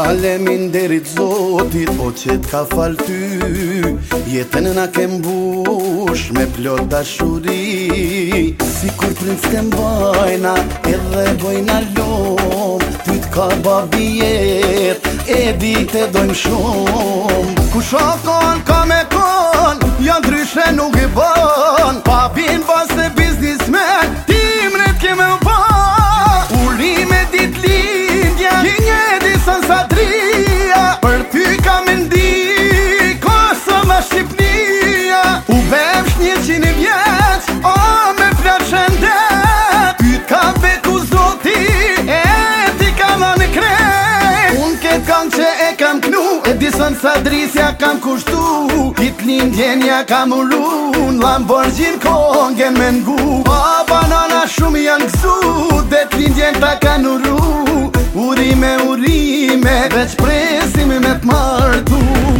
Falemin derit Zotit, o që t'ka fal ty. Jetën na ke mbush me plot dashuri. Si kur princ të mbajna, edhe bojna lom. Ty t'ka babi jet, e di te dojmë shumë. Ku shokon ka me kon, janë ndryshe nuk i bon. Babin bas e biznismen, ti mret ke me ba. Urime dit lindja, kinje disën sadria. Për ty ka me ndi, Kosova Shqipnia. U bem 100 vjeç, o me plak shëndet. Ty t'ka beku Zoti, e ti ka ma në kret. Unë ket kanë që e kam knu, e disën sadrisja kam kushtu. Hit lindjenja kam urun, Lamborghini kongen me ngu. Baba nana shumë janë gëzu, det lindjen ta kanë uru. Urime, urime, veç presim me t'martu.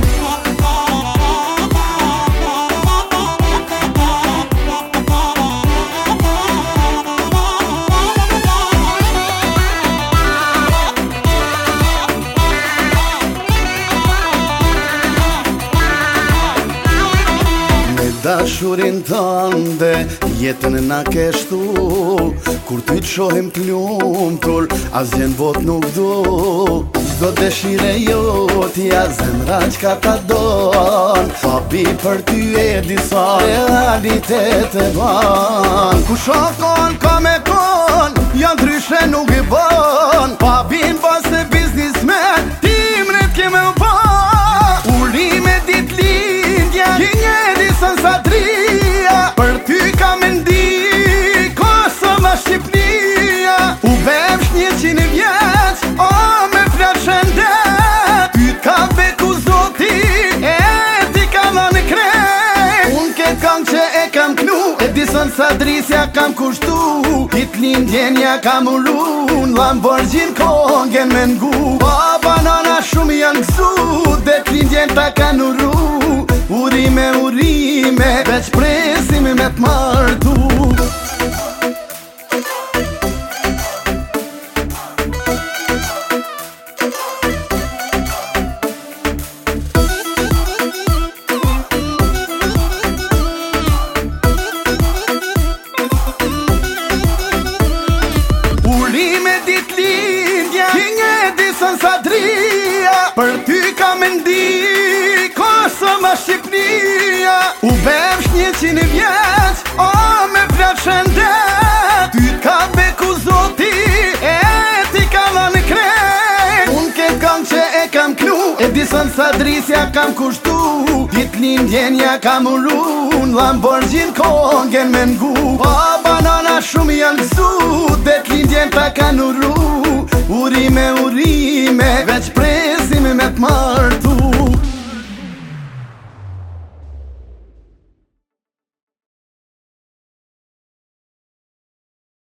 Dashurin tënde, jetën na ke shtu. Kur ty t'shohim t'lumtur, asgjën bot nuk du. Çdo dëshire jotja, zemra qka ta don. Papi për ty e disa realitet e ban. Ku shokon ka me kon, janë ndryshe nuk i bon. Papin pas e biznismen, ti mret ke me ba. Urime dit lindja, kinje disën sadria. Për ty ka me ndi, Kosova Shqipnia. U bem 100 vjeç, o me plak shëndet. Ty t'ka beku Zoti, e ti ka ma në kret. Unë ket kanë që e kam knu, e disën sadrisja kam kushtu. Hit lindjenja kam urun, Lamborghini kongen me ngu. Baba nana shumë janë gëzu, det lindjen ta kanë uru. Urime, urime, veç presim me t'martu. Urime dit lindja, kinje disën sadria. Për ty ka me ndi, Kosova Shqipnia. U bem 100 vjeç, o me plak shëndet. Ty t'ka beku Zoti, e ti ka ma në kret. Unë ket kanë që e kam knu, e disën sadrisja kam kushtu. Hit lindjenja kam urun, Lamborghini kongen me ngu. Baba nana shumë janë gëzu, det lindjen ta kanë uru. Urime, urime, veç presim me t'martu.